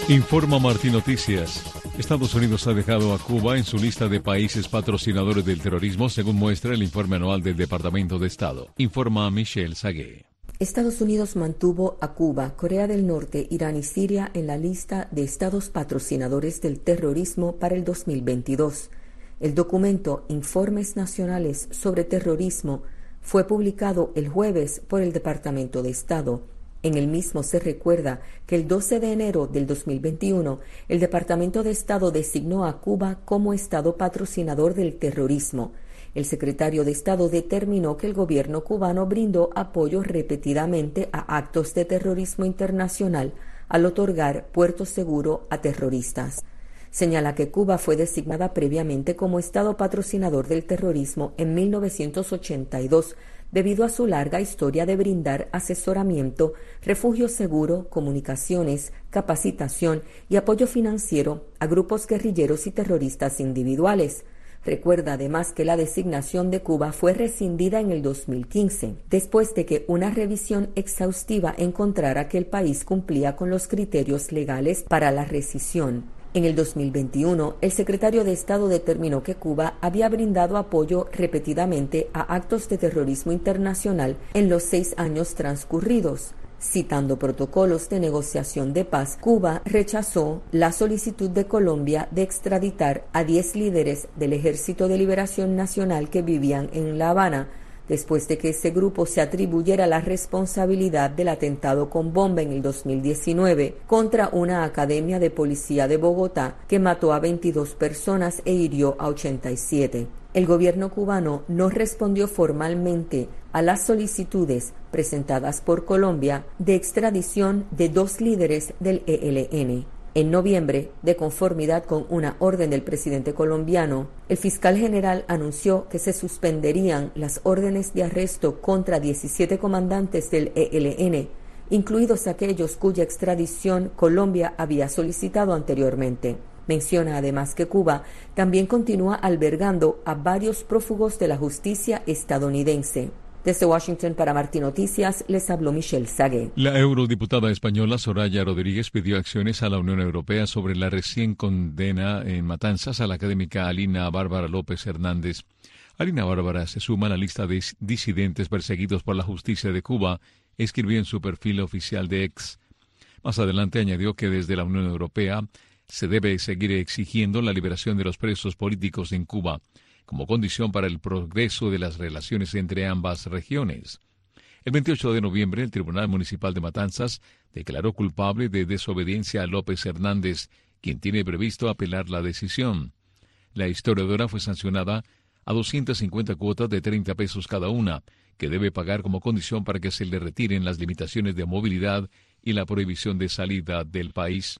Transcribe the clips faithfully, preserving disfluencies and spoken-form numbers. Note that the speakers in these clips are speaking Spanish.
Informa Martín Noticias. Estados Unidos ha dejado a Cuba en su lista de países patrocinadores del terrorismo, según muestra el informe anual del Departamento de Estado. Informa Michelle Sagué. Estados Unidos mantuvo a Cuba, Corea del Norte, Irán y Siria en la lista de estados patrocinadores del terrorismo para el dos mil veintidós. El documento Informes Nacionales sobre Terrorismo fue publicado el jueves por el Departamento de Estado. En el mismo se recuerda que el doce de enero del dos mil veintiuno, el Departamento de Estado designó a Cuba como estado patrocinador del terrorismo. El secretario de Estado determinó que el gobierno cubano brindó apoyo repetidamente a actos de terrorismo internacional al otorgar puerto seguro a terroristas. Señala que Cuba fue designada previamente como estado patrocinador del terrorismo en mil novecientos ochenta y dos, debido a su larga historia de brindar asesoramiento, refugio seguro, comunicaciones, capacitación y apoyo financiero a grupos guerrilleros y terroristas individuales. Recuerda además que la designación de Cuba fue rescindida en el dos mil quince, después de que una revisión exhaustiva encontrara que el país cumplía con los criterios legales para la rescisión. En el dos mil veintiuno, el secretario de Estado determinó que Cuba había brindado apoyo repetidamente a actos de terrorismo internacional en los seis años transcurridos. Citando protocolos de negociación de paz, Cuba rechazó la solicitud de Colombia de extraditar a diez líderes del Ejército de Liberación Nacional que vivían en La Habana, después de que ese grupo se atribuyera la responsabilidad del atentado con bomba en el dos mil diecinueve contra una academia de policía de Bogotá que mató a veintidós personas e hirió a ochenta y siete. El gobierno cubano no respondió formalmente a las solicitudes presentadas por Colombia de extradición de dos líderes del E L N. En noviembre, de conformidad con una orden del presidente colombiano, el fiscal general anunció que se suspenderían las órdenes de arresto contra diecisiete comandantes del E L N, incluidos aquellos cuya extradición Colombia había solicitado anteriormente. Menciona además que Cuba también continúa albergando a varios prófugos de la justicia estadounidense. Desde Washington para Martín Noticias, les habló Michelle Sagué. La eurodiputada española Soraya Rodríguez pidió acciones a la Unión Europea sobre la recién condena en matanzas a la académica Alina Bárbara López Hernández. Alina Bárbara se suma a la lista de disidentes perseguidos por la justicia de Cuba, escribió en su perfil oficial de X. Más adelante añadió que desde la Unión Europea se debe seguir exigiendo la liberación de los presos políticos en Cuba, como condición para el progreso de las relaciones entre ambas regiones. El veintiocho de noviembre, el Tribunal Municipal de Matanzas declaró culpable de desobediencia a López Hernández, quien tiene previsto apelar la decisión. La historiadora fue sancionada a doscientas cincuenta cuotas de treinta pesos cada una, que debe pagar como condición para que se le retiren las limitaciones de movilidad y la prohibición de salida del país.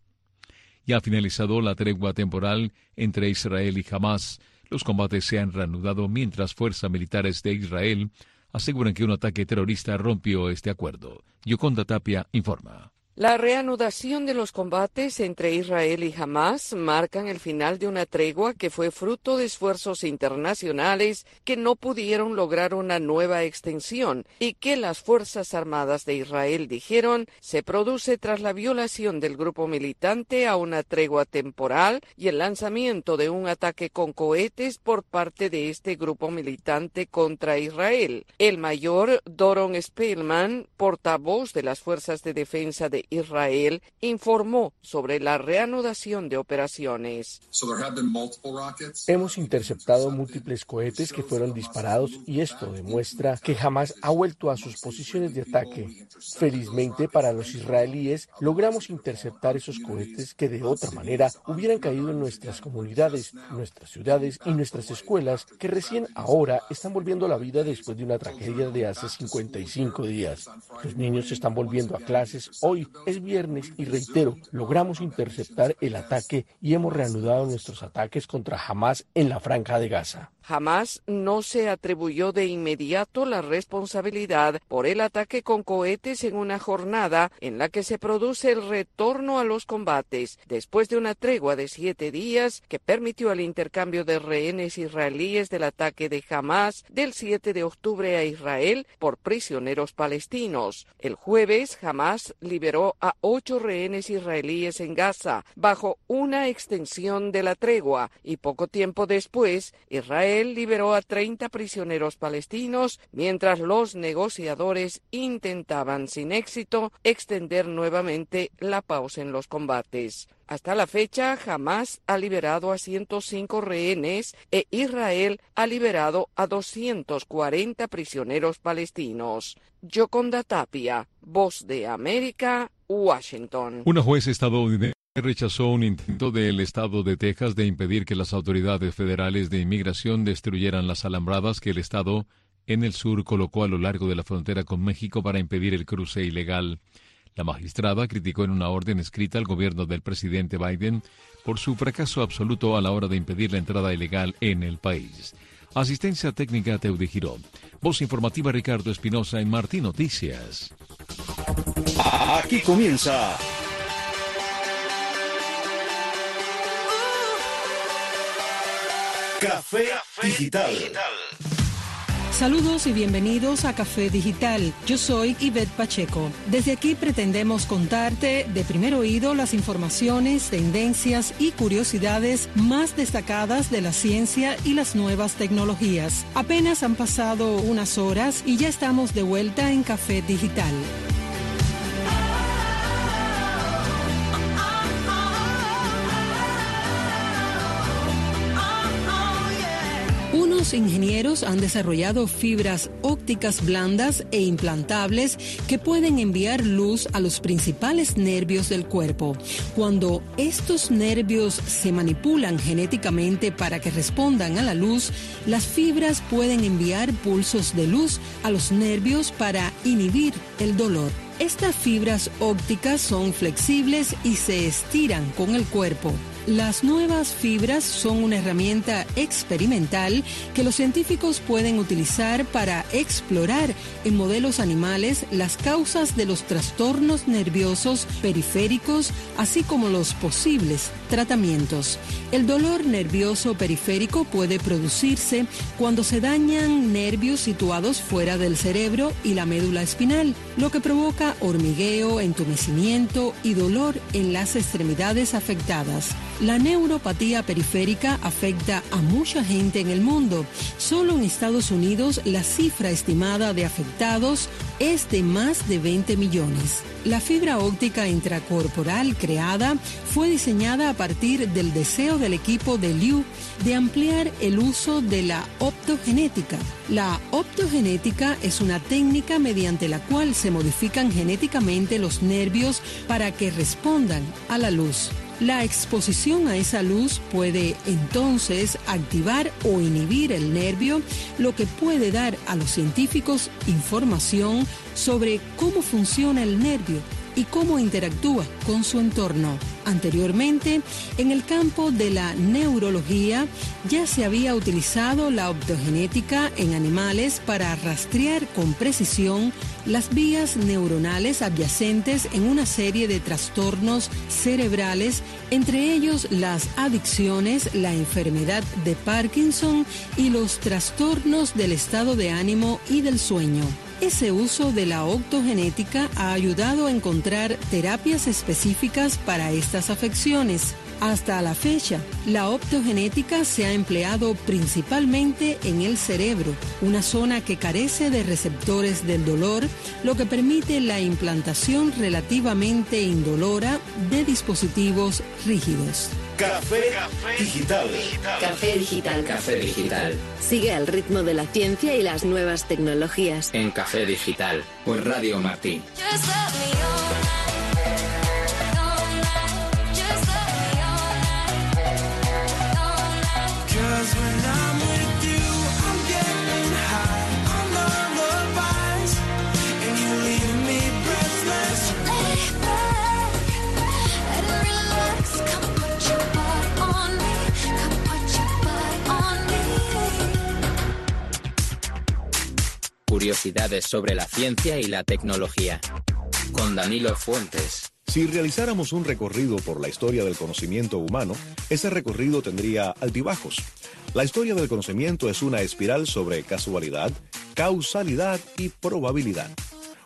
Ya ha finalizado la tregua temporal entre Israel y Hamás. Los combates se han reanudado mientras fuerzas militares de Israel aseguran que un ataque terrorista rompió este acuerdo. Yoconda Tapia informa. La reanudación de los combates entre Israel y Hamás marcan el final de una tregua que fue fruto de esfuerzos internacionales que no pudieron lograr una nueva extensión y que las Fuerzas Armadas de Israel dijeron se produce tras la violación del grupo militante a una tregua temporal y el lanzamiento de un ataque con cohetes por parte de este grupo militante contra Israel. El mayor Doron Spellman, portavoz de las Fuerzas de Defensa de Israel, informó sobre la reanudación de operaciones. Hemos interceptado múltiples cohetes que fueron disparados y esto demuestra que Hamás ha vuelto a sus posiciones de ataque. Felizmente para los israelíes logramos interceptar esos cohetes que de otra manera hubieran caído en nuestras comunidades, nuestras ciudades y nuestras escuelas que recién ahora están volviendo a la vida después de una tragedia de hace cincuenta y cinco días. Los niños están volviendo a clases hoy. Es viernes y reitero, logramos interceptar el ataque y hemos reanudado nuestros ataques contra Hamás en la Franja de Gaza. Hamás no se atribuyó de inmediato la responsabilidad por el ataque con cohetes en una jornada en la que se produce el retorno a los combates después de una tregua de siete días que permitió el intercambio de rehenes israelíes del ataque de Hamás del siete de octubre a Israel por prisioneros palestinos. El jueves, Hamás liberó liberó a ocho rehenes israelíes en Gaza bajo una extensión de la tregua y poco tiempo después Israel liberó a treinta prisioneros palestinos mientras los negociadores intentaban sin éxito extender nuevamente la pausa en los combates. Hasta la fecha, Hamás ha liberado a ciento cinco rehenes e Israel ha liberado a doscientos cuarenta prisioneros palestinos. Yoconda Tapia, Voz de América, Washington. Una juez estadounidense rechazó un intento del estado de Texas de impedir que las autoridades federales de inmigración destruyeran las alambradas que el estado en el sur colocó a lo largo de la frontera con México para impedir el cruce ilegal. La magistrada criticó en una orden escrita al gobierno del presidente Biden por su fracaso absoluto a la hora de impedir la entrada ilegal en el país. Asistencia técnica Teudi Girón. Voz informativa Ricardo Espinosa en Martín Noticias. Aquí comienza Café Digital. Saludos y bienvenidos a Café Digital. Yo soy Ivette Pacheco. Desde aquí pretendemos contarte de primer oído las informaciones, tendencias y curiosidades más destacadas de la ciencia y las nuevas tecnologías. Apenas han pasado unas horas y ya estamos de vuelta en Café Digital. Unos ingenieros han desarrollado fibras ópticas blandas e implantables que pueden enviar luz a los principales nervios del cuerpo. Cuando estos nervios se manipulan genéticamente para que respondan a la luz, las fibras pueden enviar pulsos de luz a los nervios para inhibir el dolor. Estas fibras ópticas son flexibles y se estiran con el cuerpo. Las nuevas fibras son una herramienta experimental que los científicos pueden utilizar para explorar en modelos animales las causas de los trastornos nerviosos periféricos, así como los posibles tratamientos. El dolor nervioso periférico puede producirse cuando se dañan nervios situados fuera del cerebro y la médula espinal, lo que provoca hormigueo, entumecimiento y dolor en las extremidades afectadas. La neuropatía periférica afecta a mucha gente en el mundo. Solo en Estados Unidos la cifra estimada de afectados es de más de veinte millones. La fibra óptica intracorporal creada fue diseñada a partir del deseo del equipo de Liu de ampliar el uso de la optogenética. La optogenética es una técnica mediante la cual se modifican genéticamente los nervios para que respondan a la luz. La exposición a esa luz puede entonces activar o inhibir el nervio, lo que puede dar a los científicos información sobre cómo funciona el nervio y cómo interactúa con su entorno. Anteriormente, en el campo de la neurología, ya se había utilizado la optogenética en animales para rastrear con precisión las vías neuronales adyacentes en una serie de trastornos cerebrales, entre ellos las adicciones, la enfermedad de Parkinson y los trastornos del estado de ánimo y del sueño. Ese uso de la optogenética ha ayudado a encontrar terapias específicas para estas afecciones. Hasta la fecha, la optogenética se ha empleado principalmente en el cerebro, una zona que carece de receptores del dolor, lo que permite la implantación relativamente indolora de dispositivos rígidos. Café, Café Digital. Café Digital. Café Digital. Sigue al ritmo de la ciencia y las nuevas tecnologías. En Café Digital, por Radio Martí. Curiosidades sobre la ciencia y la tecnología. Con Danilo Fuentes. Si realizáramos un recorrido por la historia del conocimiento humano, ese recorrido tendría altibajos. La historia del conocimiento es una espiral sobre casualidad, causalidad y probabilidad.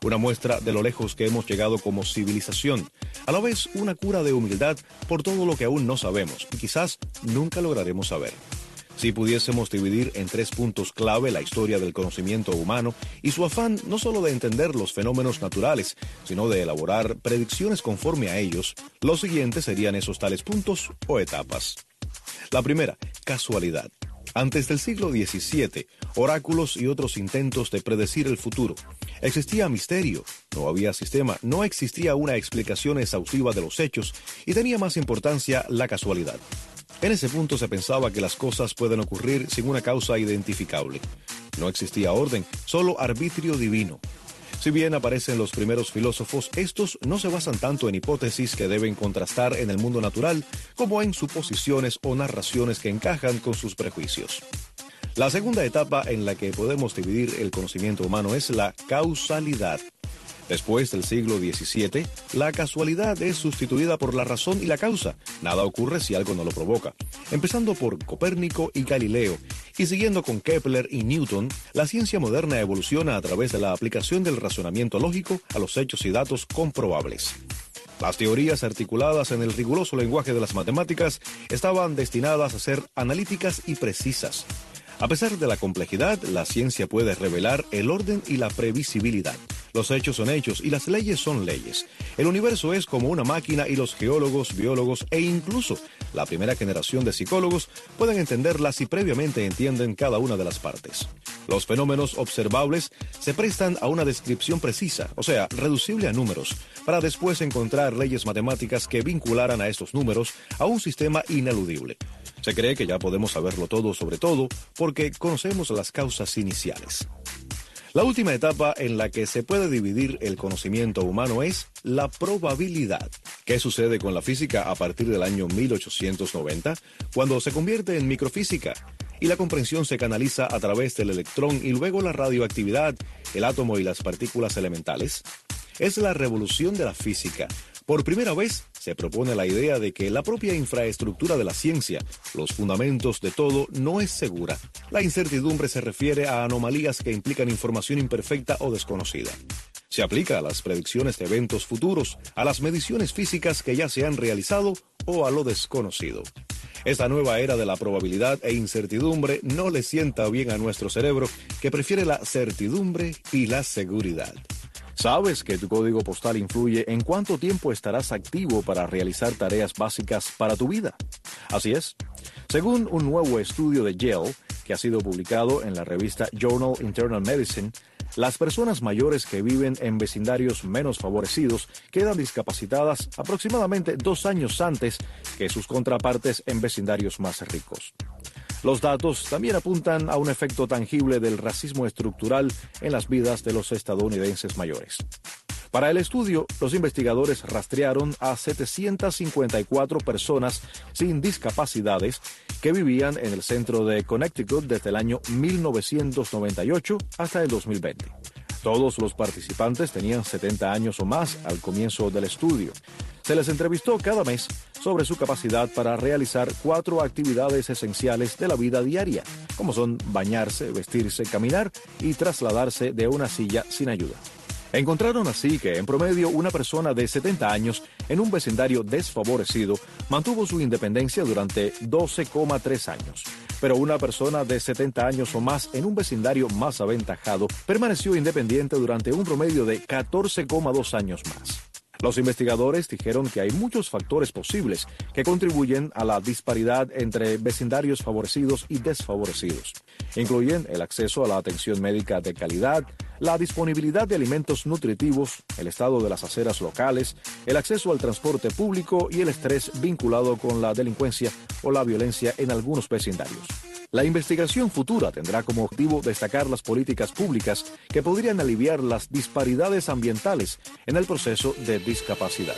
una muestra de lo lejos que hemos llegado como civilización, a la vez una cura de humildad por todo lo que aún no sabemos y quizás nunca lograremos saber. Si pudiésemos dividir en tres puntos clave la historia del conocimiento humano y su afán no solo de entender los fenómenos naturales, sino de elaborar predicciones conforme a ellos, los siguientes serían esos tales puntos o etapas. La primera, casualidad. Antes del siglo diecisiete, oráculos y otros intentos de predecir el futuro. Existía misterio, no había sistema, no existía una explicación exhaustiva de los hechos y tenía más importancia la casualidad. En ese punto se pensaba que las cosas pueden ocurrir sin una causa identificable. No existía orden, solo arbitrio divino. Si bien aparecen los primeros filósofos, estos no se basan tanto en hipótesis que deben contrastar en el mundo natural como en suposiciones o narraciones que encajan con sus prejuicios. La segunda etapa en la que podemos dividir el conocimiento humano es la causalidad. Después del siglo diecisiete, la casualidad es sustituida por la razón y la causa. Nada ocurre si algo no lo provoca. Empezando por Copérnico y Galileo, y siguiendo con Kepler y Newton, la ciencia moderna evoluciona a través de la aplicación del razonamiento lógico a los hechos y datos comprobables. Las teorías articuladas en el riguroso lenguaje de las matemáticas estaban destinadas a ser analíticas y precisas. A pesar de la complejidad, la ciencia puede revelar el orden y la previsibilidad. Los hechos son hechos y las leyes son leyes. El universo es como una máquina y los geólogos, biólogos e incluso la primera generación de psicólogos pueden entenderla si previamente entienden cada una de las partes. Los fenómenos observables se prestan a una descripción precisa, o sea, reducible a números, para después encontrar leyes matemáticas que vincularan a estos números a un sistema ineludible. Se cree que ya podemos saberlo todo sobre todo porque conocemos las causas iniciales. La última etapa en la que se puede dividir el conocimiento humano es la probabilidad. ¿Qué sucede con la física a partir del año mil ochocientos noventa, cuando se convierte en microfísica y la comprensión se canaliza a través del electrón y luego la radioactividad, el átomo y las partículas elementales? Es la revolución de la física. Por primera vez, se propone la idea de que la propia infraestructura de la ciencia, los fundamentos de todo, no es segura. La incertidumbre se refiere a anomalías que implican información imperfecta o desconocida. Se aplica a las predicciones de eventos futuros, a las mediciones físicas que ya se han realizado o a lo desconocido. Esta nueva era de la probabilidad e incertidumbre no le sienta bien a nuestro cerebro, que prefiere la certidumbre y la seguridad. ¿Sabes que tu código postal influye en cuánto tiempo estarás activo para realizar tareas básicas para tu vida? Así es. Según un nuevo estudio de Yale, que ha sido publicado en la revista Journal Internal Medicine, las personas mayores que viven en vecindarios menos favorecidos quedan discapacitadas aproximadamente dos años antes que sus contrapartes en vecindarios más ricos. Los datos también apuntan a un efecto tangible del racismo estructural en las vidas de los estadounidenses mayores. Para el estudio, los investigadores rastrearon a setecientas cincuenta y cuatro personas sin discapacidades que vivían en el centro de Connecticut desde el año mil novecientos noventa y ocho hasta el dos mil veinte. Todos los participantes tenían setenta años o más al comienzo del estudio. Se les entrevistó cada mes sobre su capacidad para realizar cuatro actividades esenciales de la vida diaria, como son bañarse, vestirse, caminar y trasladarse de una silla sin ayuda. Encontraron así que, en promedio, una persona de setenta años en un vecindario desfavorecido mantuvo su independencia durante doce coma tres años. Pero una persona de setenta años o más en un vecindario más aventajado permaneció independiente durante un promedio de catorce coma dos años más. Los investigadores dijeron que hay muchos factores posibles que contribuyen a la disparidad entre vecindarios favorecidos y desfavorecidos. Incluyen el acceso a la atención médica de calidad, la disponibilidad de alimentos nutritivos, el estado de las aceras locales, el acceso al transporte público y el estrés vinculado con la delincuencia o la violencia en algunos vecindarios. La investigación futura tendrá como objetivo destacar las políticas públicas que podrían aliviar las disparidades ambientales en el proceso de discapacidad.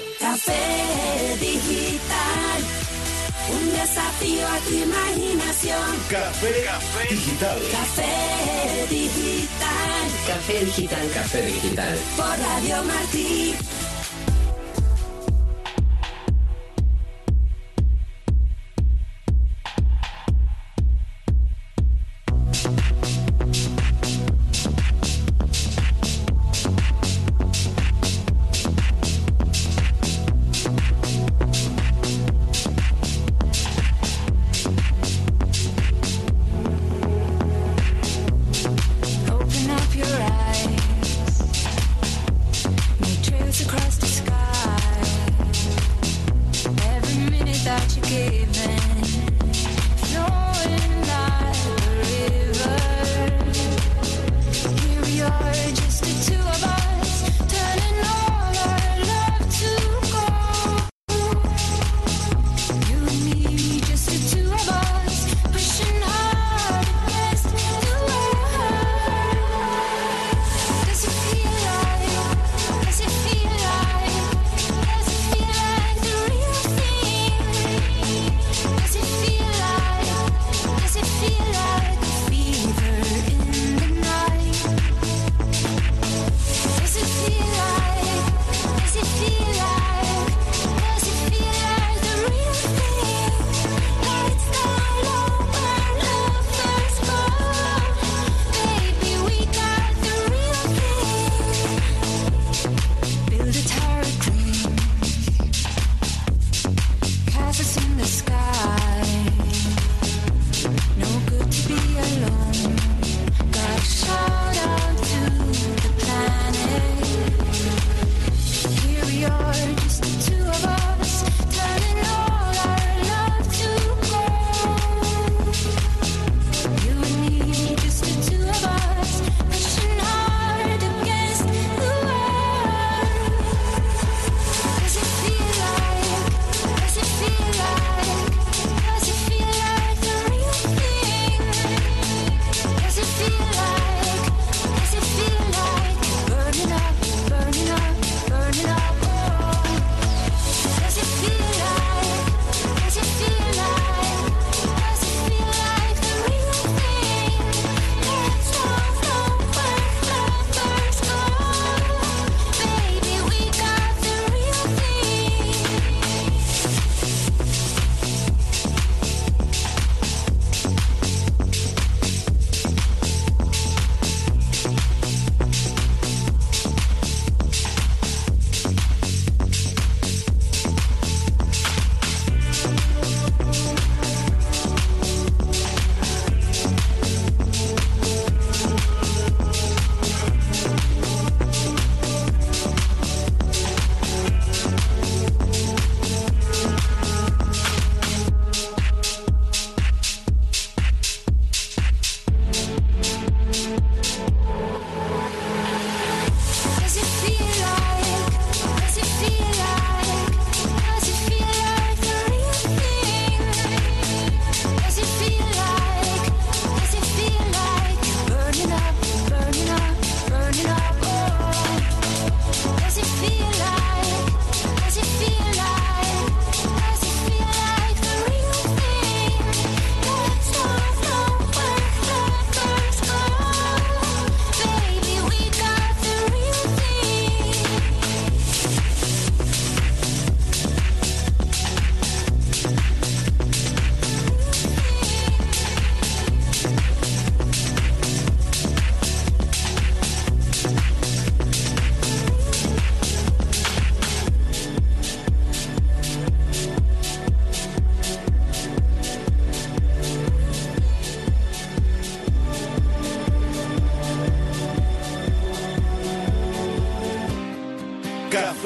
Café Digital, un desafío a tu imaginación. Café, Café Digital. Café Digital. Café Digital. Café Digital. Por Radio Martí.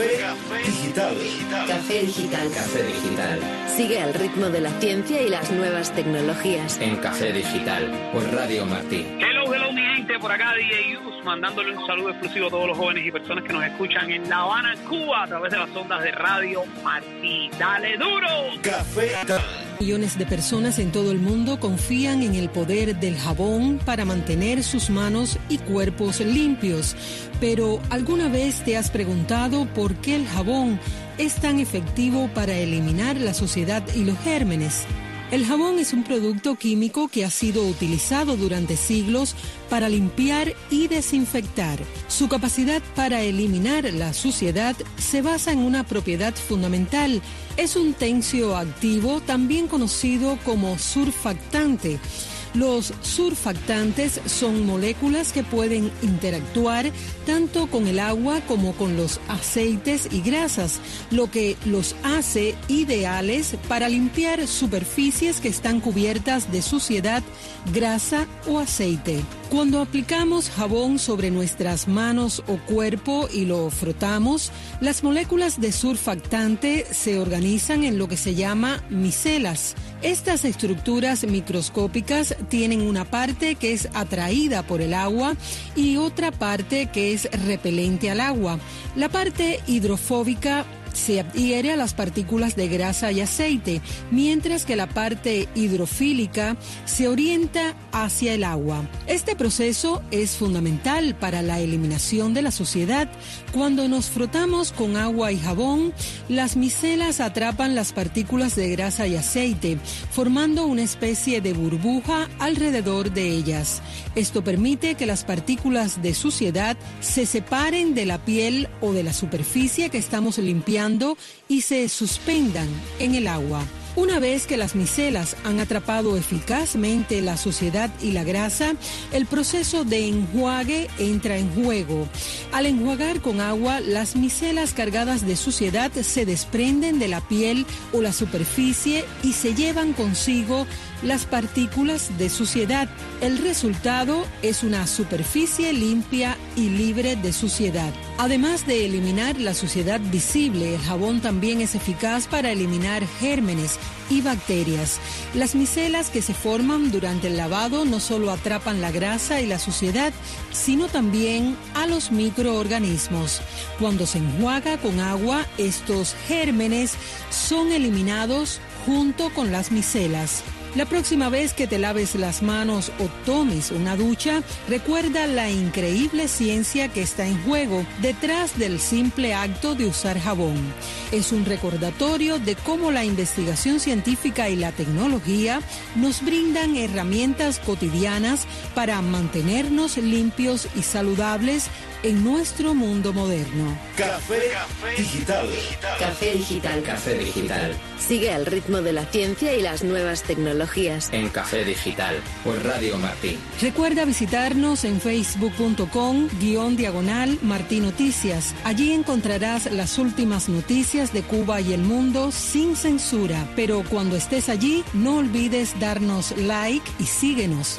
Café Digital. Café Digital. Café Digital. Sigue al ritmo de la ciencia y las nuevas tecnologías. En Café Digital, por Radio Martí. Hello, hello, mi gente, por acá D J Yus, mandándole un saludo exclusivo a todos los jóvenes y personas que nos escuchan en La Habana, Cuba, a través de las ondas de Radio Martí. ¡Dale duro! Café Digital. Millones de personas en todo el mundo confían en el poder del jabón para mantener sus manos y cuerpos limpios. Pero ¿alguna vez te has preguntado por qué el jabón es tan efectivo para eliminar la suciedad y los gérmenes? El jabón es un producto químico que ha sido utilizado durante siglos para limpiar y desinfectar. Su capacidad para eliminar la suciedad se basa en una propiedad fundamental. Es un tensioactivo, también conocido como surfactante. Los surfactantes son moléculas que pueden interactuar tanto con el agua como con los aceites y grasas, lo que los hace ideales para limpiar superficies que están cubiertas de suciedad, grasa o aceite. Cuando aplicamos jabón sobre nuestras manos o cuerpo y lo frotamos, las moléculas de surfactante se organizan en lo que se llama micelas. Estas estructuras microscópicas tienen una parte que es atraída por el agua y otra parte que es repelente al agua. La parte hidrofóbica se adhiere a las partículas de grasa y aceite, mientras que la parte hidrofílica se orienta hacia el agua. Este proceso es fundamental para la eliminación de la suciedad. Cuando nos frotamos con agua y jabón, las micelas atrapan las partículas de grasa y aceite, formando una especie de burbuja alrededor de ellas. Esto permite que las partículas de suciedad se separen de la piel o de la superficie que estamos limpiando y se suspendan en el agua. Una vez que las micelas han atrapado eficazmente la suciedad y la grasa, el proceso de enjuague entra en juego. Al enjuagar con agua, las micelas cargadas de suciedad se desprenden de la piel o la superficie y se llevan consigo las partículas de suciedad. El resultado es una superficie limpia y libre de suciedad. Además de eliminar la suciedad visible, el jabón también es eficaz para eliminar gérmenes y bacterias. Las micelas que se forman durante el lavado no solo atrapan la grasa y la suciedad, sino también a los microorganismos. Cuando se enjuaga con agua, estos gérmenes son eliminados junto con las micelas. La próxima vez que te laves las manos o tomes una ducha, recuerda la increíble ciencia que está en juego detrás del simple acto de usar jabón. Es un recordatorio de cómo la investigación científica y la tecnología nos brindan herramientas cotidianas para mantenernos limpios y saludables en nuestro mundo moderno. Café, Café Digital. Café Digital. Café Digital. Sigue al ritmo de la ciencia y las nuevas tecnologías. En Café Digital, por Radio Martí. Recuerda visitarnos en facebook punto com guión diagonal Martí Noticias. Allí encontrarás las últimas noticias de Cuba y el mundo sin censura. Pero cuando estés allí, no olvides darnos like y síguenos.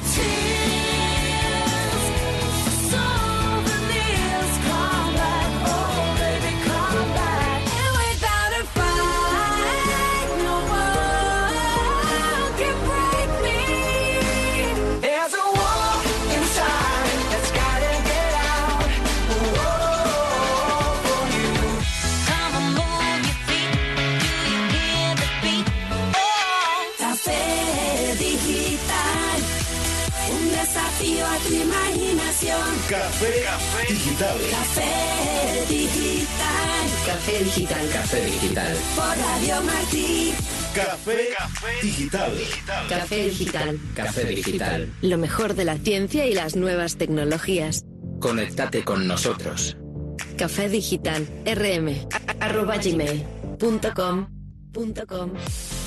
A tu imaginación. Café, Café Digital. Café Digital. Café Digital. Café Digital. Por Radio Martí. Café, Café Digital. Café Digital. Café Digital. Lo mejor de la ciencia y las nuevas tecnologías. Conéctate con nosotros. Café Digital. rm arroba gmail punto com punto com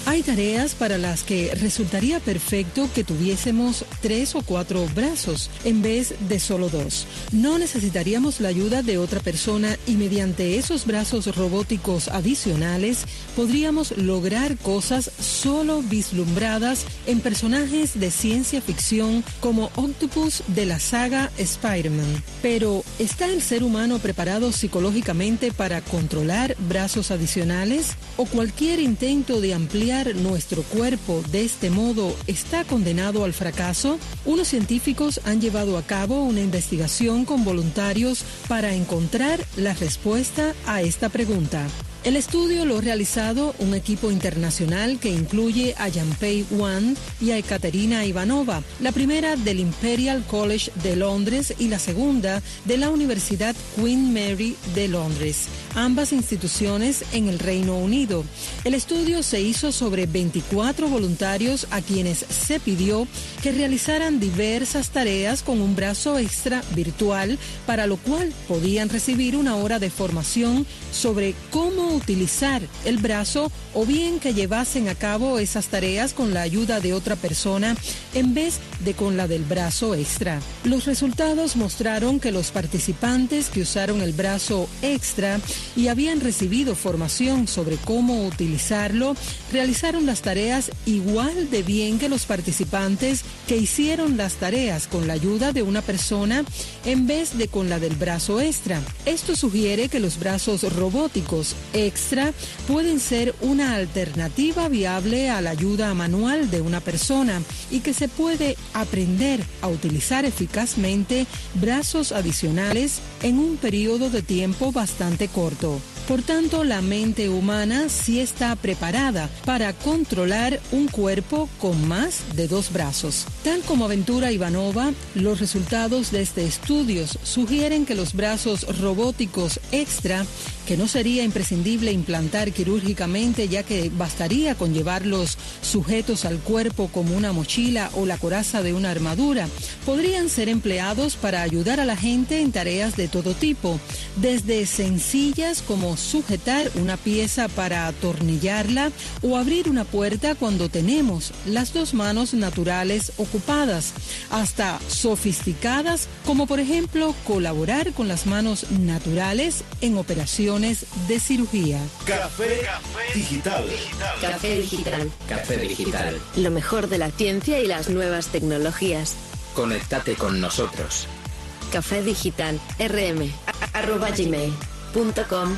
Hay tareas para las que resultaría perfecto que tuviésemos tres o cuatro brazos en vez de solo dos. No necesitaríamos la ayuda de otra persona y mediante esos brazos robóticos adicionales podríamos lograr cosas solo vislumbradas en personajes de ciencia ficción como Octopus de la saga Spider-Man. Pero, ¿está el ser humano preparado psicológicamente para controlar brazos adicionales? ¿O cualquier intento de ampliar nuestro cuerpo de este modo está condenado al fracaso? Unos científicos han llevado a cabo una investigación con voluntarios para encontrar la respuesta a esta pregunta. El estudio lo ha realizado un equipo internacional que incluye a Janpei Wang y a Ekaterina Ivanova, la primera del Imperial College de Londres y la segunda de la Universidad Queen Mary de Londres, ambas instituciones en el Reino Unido. El estudio se hizo sobre veinticuatro voluntarios a quienes se pidió que realizaran diversas tareas con un brazo extra virtual, para lo cual podían recibir una hora de formación sobre cómo utilizar el brazo o bien que llevasen a cabo esas tareas con la ayuda de otra persona en vez de con la del brazo extra. Los resultados mostraron que los participantes que usaron el brazo extra y habían recibido formación sobre cómo utilizarlo realizaron las tareas igual de bien que los participantes que hicieron las tareas con la ayuda de una persona en vez de con la del brazo extra. Esto sugiere que los brazos robóticos extra pueden ser una alternativa viable a la ayuda manual de una persona y que se puede aprender a utilizar eficazmente brazos adicionales en un periodo de tiempo bastante corto. Por tanto, la mente humana sí está preparada para controlar un cuerpo con más de dos brazos. Tal como aventura Ivanova, los resultados de este estudio sugieren que los brazos robóticos extra, que no sería imprescindible implantar quirúrgicamente ya que bastaría con llevarlos sujetos al cuerpo como una mochila o la coraza de una armadura, podrían ser empleados para ayudar a la gente en tareas de todo tipo, desde sencillas como sujetar una pieza para atornillarla o abrir una puerta cuando tenemos las dos manos naturales ocupadas, hasta sofisticadas como por ejemplo colaborar con las manos naturales en operaciones de cirugía. Café, Café Digital. Café Digital. Café Digital. Lo mejor de la ciencia y las nuevas tecnologías. Conéctate con nosotros. Café Digital, rm, arroba gmail punto com.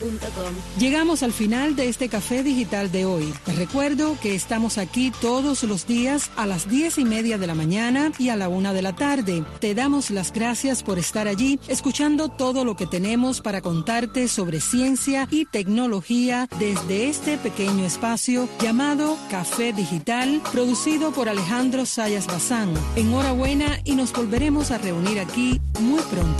Llegamos al final de este Café Digital de hoy. Te recuerdo que estamos aquí todos los días a las diez y media de la mañana y a la una de la tarde. Te damos las gracias por estar allí, escuchando todo lo que tenemos para contarte sobre ciencia y tecnología desde este pequeño espacio llamado Café Digital, producido por Alejandro Sayas Bazán. Enhorabuena y nos volveremos a reunir aquí muy pronto.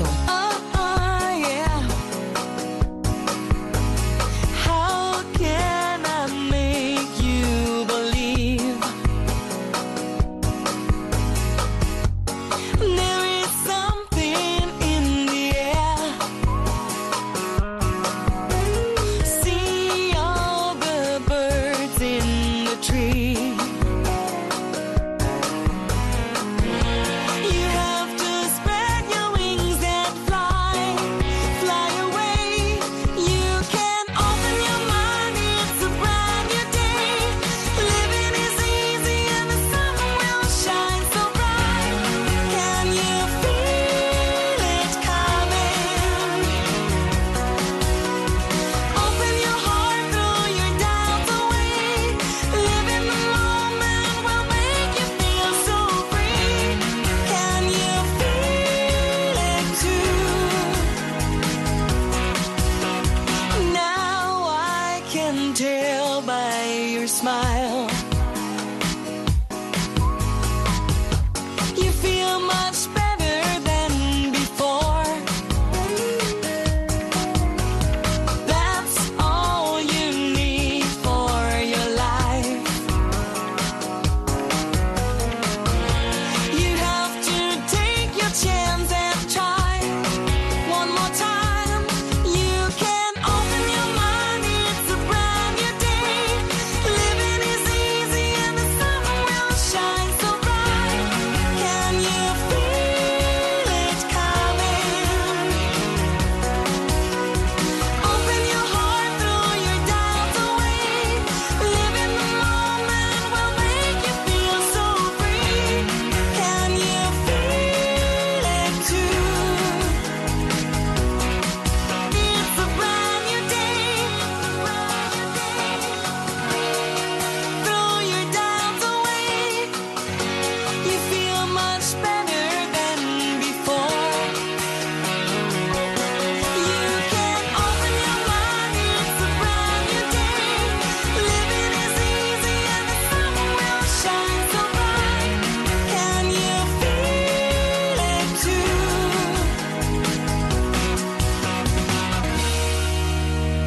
Tell by your smile